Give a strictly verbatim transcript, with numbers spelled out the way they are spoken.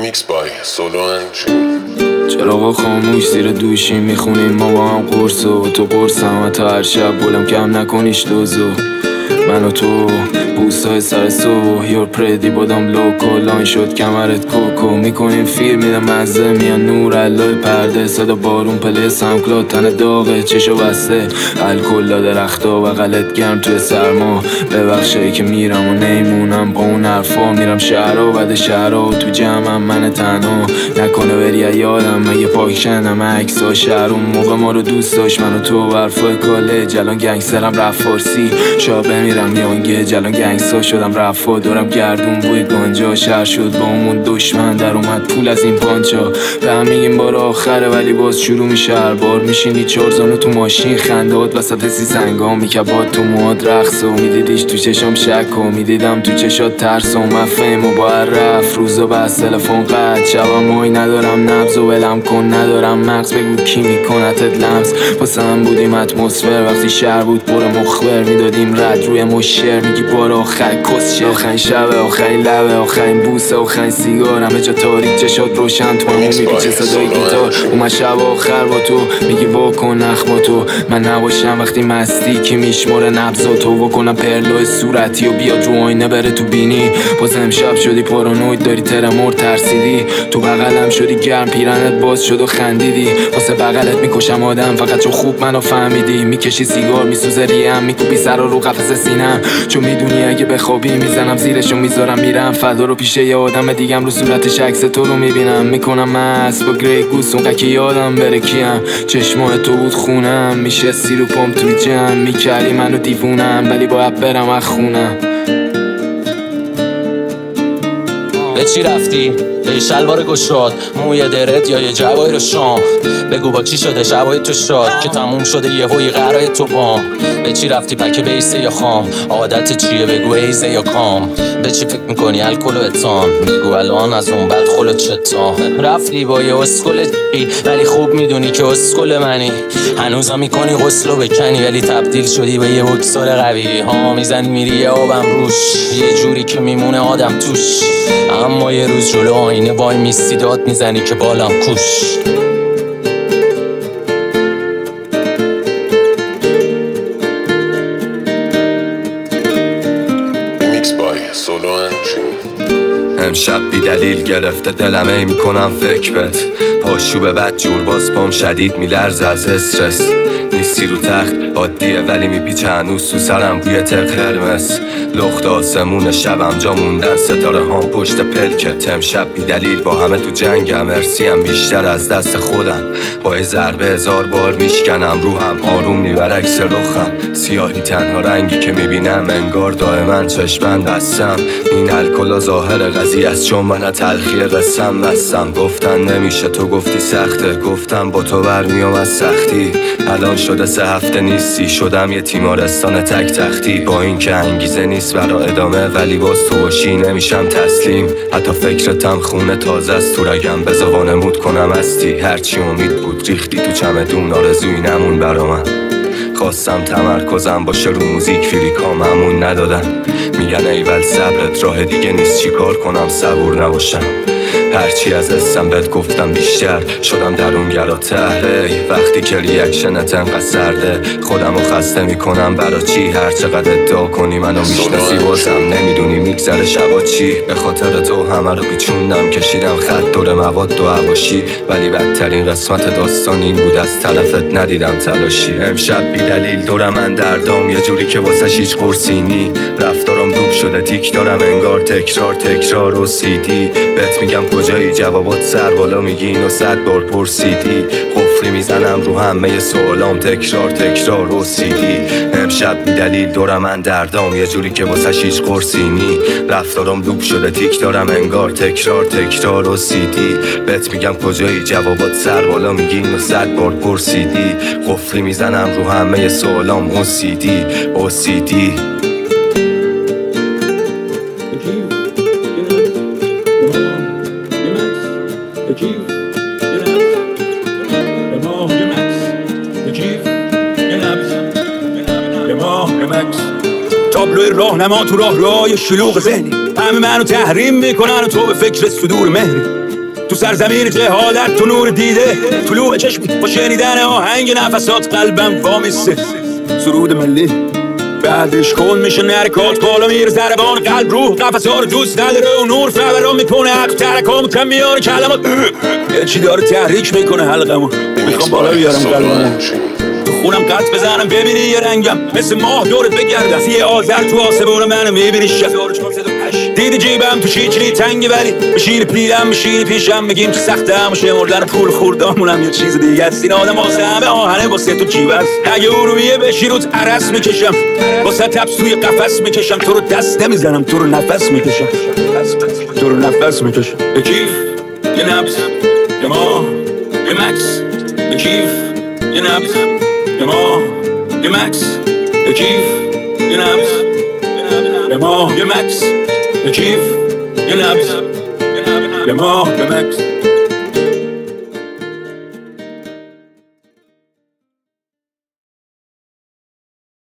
Remix by Solo and June. چراغا خاموش زیر دوشیم میخونیم ما با هم قرصو تو قرصم و تا هر شب بولم کم نکنیش دوزو من و تو بوسای سر صبح یور پردی بادم لوکو لاین شد کمرت کوکو میکنیم فیر میدم مزه میان نور علای پرده صدا بارون پله سمکلاد تن داغه چشو بسته الکل درختا و غلط گرم توی سرما ببخشایی که میرم و نیمونم با اون حرفا میرم شهرها بعد شهرها تو جمعم من تنها نکنه بری یادم مگه پاک شنم عکسا شهر اون موقع ما رو دوست داشت من و تو برفای کالج الان گنگسترم رفت فارسی شا بمیرم یانگه جلان گنگسا شدم رفا دارم گردون بوی گنجا شهر شد با همون دشمن در اومد پول از این پانچا به هم میگیم بار آخره ولی باز شروع میشه هر بار میشینی چهار زانو تو ماشین خندهات وسط سی سنگا میکبات تو مواد رقص و میدیدیش تو چشام شک و میدیدم تو چشات ترس و مفهم و با هر رفت روزا بس تلفن قد شبم مای ندارم نبض و ولم کن ندارم مغز بگو کی میکنتت لمس واسه هم بودیم اتمسفر وقتی شهر بود پر مخبر میدادیم رد روی مشر میگی بار آخر کسشه آخرین شب آخرین لبه آخرین بوسه آخرین سیگار همه جا تاریک چشات روشن تو همون میپیچه صدای گیتار اومد شب آخر با تو میگی واکن نخ با تو من نباشم وقتی مستی که میشماره نبضا تو واکنم پرلو صورتی و بیاد رو آینه بره تو بینی باز امشب شدی پارانوید داری ترمور ترسیدی تو بغلم شدی گرم پیرنت باز شد و خندیدی واسه بغلت میکشم آدم فقط چون خوب منو فهمیدی میکشی سیگار میسوزه ریم میکوبی سر رو قفس سینم چون میدونی اگه بخوابی میزنم زیرشو میذارم میرم فدا رو پیشه یه آدم دیگم رو صورتش عکس تو رو میبینم میکنم مست با گری گوس اون قکی یادم بره کیم چشمای تو بود خونم میشه سی رو پام توی جمع میکردی منو دیوونم ولی باید برم از خونم به چی رفتی؟ به شلوار گشاد موی درت یا یه جوای شام بگو با چی شده شبای تو شاد که تموم شده یه هوی قرای تو بام به چی رفتی پک بیسه یا خام عادت چیه بگو ایزه یا کام به چی فکر میکنی الکل و اتان بگو الان از اون بعد خلو چتان رفتی با یه اسکل جی ولی خوب میدونی که اسکل منی هنوزا میکنی غسلو بکنی ولی تبدیل شدی به یه بکسور قوی ها میزنی میری یه آبم روش یه جوری که میمونه آدم توش اما یه روز جلو آینه وای میستی داد میزنی که بالم کوش Remix by Solo and June. امشب بی دلیل گرفته دلم ای میکنم فکر بت پاشو به بد جور باز پام شدید میلرز از استرس نیستی رو تخت عادیه ولی میپیچه هنوز تو سرم بوی تر قرمز لخت آسمون شبم جا موندن ستاره هم پشت پلکت امشب بی دلیل با همه تو جنگم مرسیم بیشتر از دست خودم با یه ضربه هزار بار میشکنم روحم آروم میبر عکس رخم سیاهی تنها رنگی که میبینم انگار دائما چشمن بستم این الکل ظاهر قضیه است چون من تلخی قسم بستم گفتن نمیشه تو گفتی سخته گفتم با تو برمیام از سختی الان شده سه هفته نیستی شدم یه تیمارستان تک تختی با این که انگیزه نیست برا ادامه ولی باز تو باشی نمیشم تسلیم حتی فکرتم خونه تازه است تو رگم بذار وانمود کنم هستی هرچی امید بود ریختی تو چمدون آرزوی نمون برا من خواستم تمرکزم باشه رو موزیک فریکام همون ندادن میگن ایول صبرت راه دیگه نیست چی کار کنم صبور نباشم هرچی از حسم بهت گفتم بیشتر شدم درونگراتر وقتی که ریاکشنت انقدر سرده خودم رو خسته میکنم برا چی هر چقدر ادعا کنی منو میشناسی بازم نمیدونی میگذره شبا چی به خاطر تو همه رو بیچوندم کشیدم خط دور مواد و عواشی ولی بدترین قسمت داستان این بود از طرفت ندیدم تلاشی امشب بی دلیل دورم من دردام یه جوری که واسه هیچ قرصینی رفتارم دوب شده تیک دارم انگار تکرار تکرار و سیدی بهت میگم کجایی جوابات سر بالا میگی اینو صد بار پرسیدی قفلی میزنم رو همه سوالام تکرار تکرار و سیدی امشب بی دلیل دورم من دردام یه جوری که واسه هیچ قرصینی رفتارم دوب شده تیک دارم انگار تکرار تکرار و سیدی بهت میگم کجایی جوابات سر بالا میگی اینو صد بار پرسیدی قفلی میزنم رو همه سوالام و سیدی و سیدی تابلوی راهنما تو راه راه شلوغ ذهنی همه منو تحریم میکنن و تو به فکر صدور مهری تو سرزمین جهالت تو نور دیده طلوع چشمی با شنیدن آهنگ نفسات قلبم وامیسته. سرود ملی بعدش کن میشه نرکات بالا میره زربان قلب روح قفصا رو دوست نداره و نور فوران میکنه عقل ترکام کم میاره کلمات یه چی داره تحریک میکنه حلقمو میخوام بالا بیارم قلبمو خونم قط بزنم ببینی یه رنگم مثل ماه دورت بگردم یه آذر تو آسمون منو میبینی شفار دیدی جیبم تو چیچلی تنگی ولی بشینی پیرم بشینی پیشم میگیم تو سختم و شمردن پول خوردامونم یه چیز دیگه است. این آدم واسه همه آهنه واسه تو جیب است. اگه ارویه بشی روت عرس میکشم واسه تبس توی قفس میکشم تو رو دست نمیزنم تو رو نفس میکشم تو رو نفس میکشم به کیف یه نبز یه ماه یه مکس به کیف یه نبز یه ماه یه مکس به کیف یه نبز یه ماه یه مکس به کیف یه نبز یه ماه یه مکس